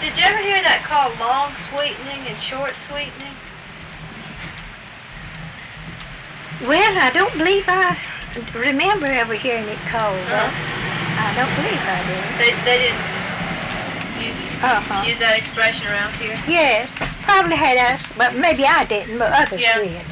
Did you ever hear that called long sweetening and short sweetening? Well, I don't believe I remember ever hearing it called that. I don't believe I did. They didn't use that expression around here? Yes, probably had us, but maybe I didn't, but others did.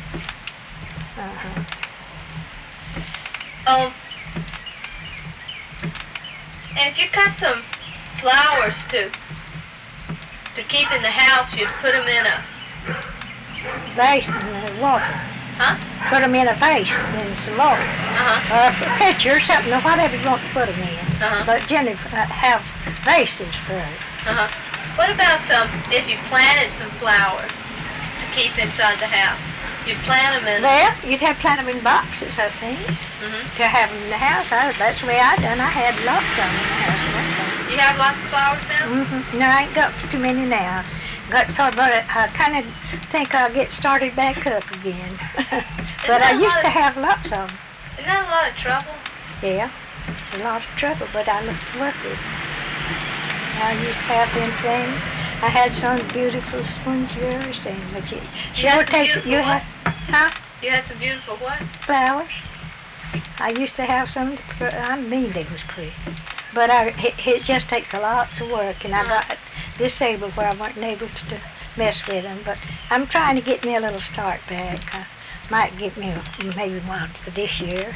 And if you cut some flowers to keep in the house, you'd put them in a vase in water. Huh? Put them in a vase in some water. Or a pitcher or something, or whatever you want to put them in. But generally have vases for it. What about if you planted some flowers to keep inside the house? You'd plant them in... Well, you'd have to plant them in boxes, I think, to have them in the house. That's the way I done. I had lots of them in the house. You have lots of flowers now? No, I ain't got too many now. Got started, but I kind of think I'll get started back up again. But I used to have lots of them. Isn't that a lot of trouble? Yeah, it's a lot of trouble, but I love to work with it. I used to have them things. I had some beautiful ones you ever seen, but it sure takes it. You had, You had some beautiful what? Flowers. I used to have some. I mean, they was pretty, but it just takes a lot of work, and I got disabled where I wasn't able to mess with them. But I'm trying to get me a little start back. I might get me maybe one for this year.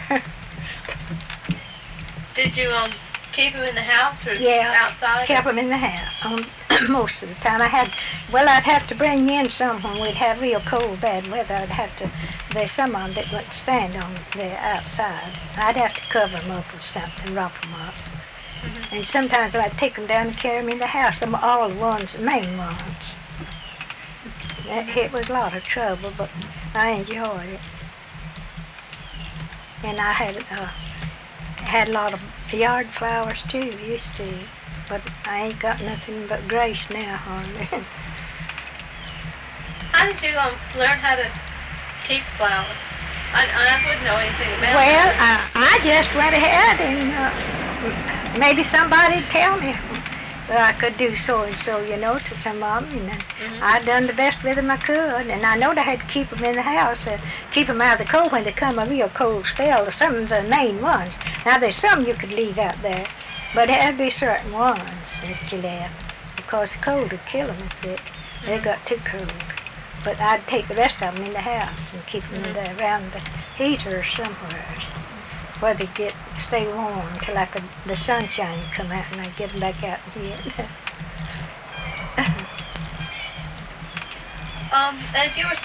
Did you keep them in the house or outside? Kept them in the house most of the time. I'd have to bring in some when we'd have real cold, bad weather. There's some of them that wouldn't stand on the outside. I'd have to cover them up with something, wrap them up. And sometimes I'd take them down and carry them in the house, all the ones, the main ones. It was a lot of trouble, but I enjoyed it. And I had a lot of yard flowers too, used to. But I ain't got nothing but grace now, hardly. How did you learn how to keep flowers? I wouldn't know anything about it. Well, I just went ahead and maybe somebody'd tell me that I could do so and so, to some of them. And I done the best with them I could. And I knowed I had to keep them in the house, keep them out of the cold when they come a real cold spell, some of the main ones. Now, there's some you could leave out there, but it had to be certain ones that you left, because the cold would kill them if they got too cold. But I'd take the rest of them in the house and keep them around the heater or somewhere, where they stay warm till the sunshine would come out and I'd get them back out and hit. And if you were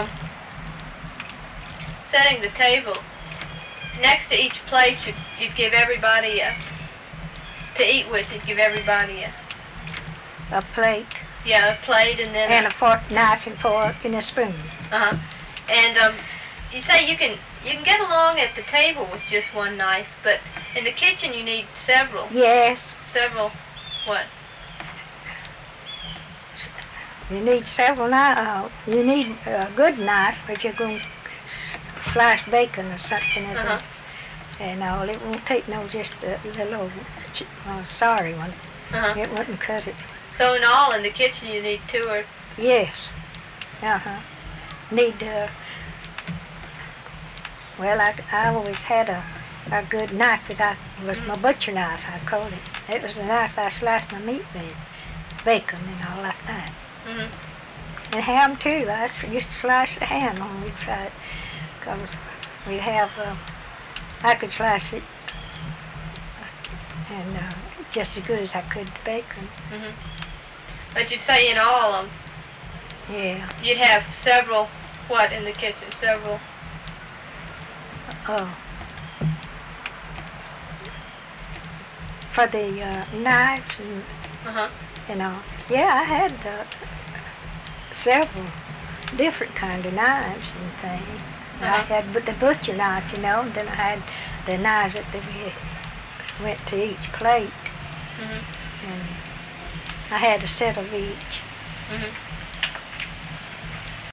setting the table, next to each plate you'd give everybody to eat with. You'd give everybody a plate. Yeah, a plate and then a fork, knife and fork and a spoon. And you say you can get along at the table with just one knife, but in the kitchen you need several. Yes. Several what? You need several knives. You need a good knife if you're going to slice bacon or something. And all. It won't take just a little old, sorry one. It wouldn't cut it. So in all, in the kitchen, you need two or... Yes. Need, I always had a good knife that was my butcher knife, I called it. It was the knife I sliced my meat with, bacon and all like that. And ham too. I used to slice the ham when we'd fry it, because we'd have, I could slice it and just as good as I could the bacon. But you'd say in all, yeah, you'd have several, what, in the kitchen? Several? For the knives and yeah, I had several different kind of knives and things. I had the butcher knife, and then I had the knives that went to each plate. And I had a set of each.